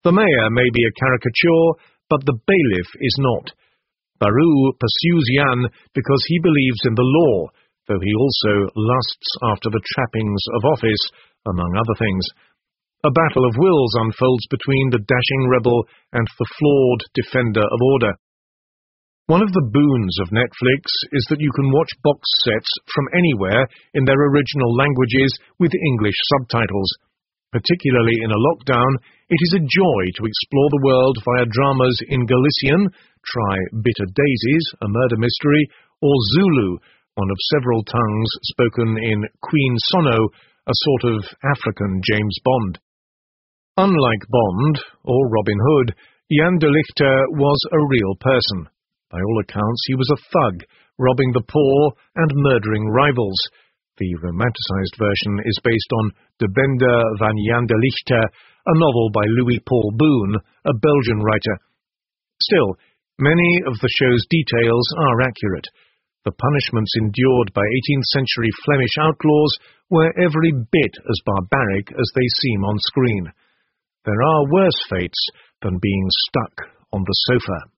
The mayor may be a caricature, but the bailiff is not. Baru pursues Jan because he believes in the law, though he also lusts after the trappings of office, among other things. A battle of wills unfolds between the dashing rebel and the flawed defender of order. One of the boons of Netflix is that you can watch box sets from anywhere in their original languages with English subtitles. Particularly in a lockdown, it is a joy to explore the world via dramas in Galician, try Bitter Daisies, a murder mystery, or Zulu, one of several tongues spoken in Queen Sono, a sort of African James Bond. Unlike Bond, or Robin Hood, Jan de Lichter was a real person. By all accounts, he was a thug, robbing the poor and murdering rivals. The romanticized version is based on De Bender van Jan de Lichter, a novel by Louis Paul Boon, a Belgian writer. Still, many of the show's details are accurate. The punishments endured by 18th-century Flemish outlaws were every bit as barbaric as they seem on screen. There are worse fates than being stuck on the sofa.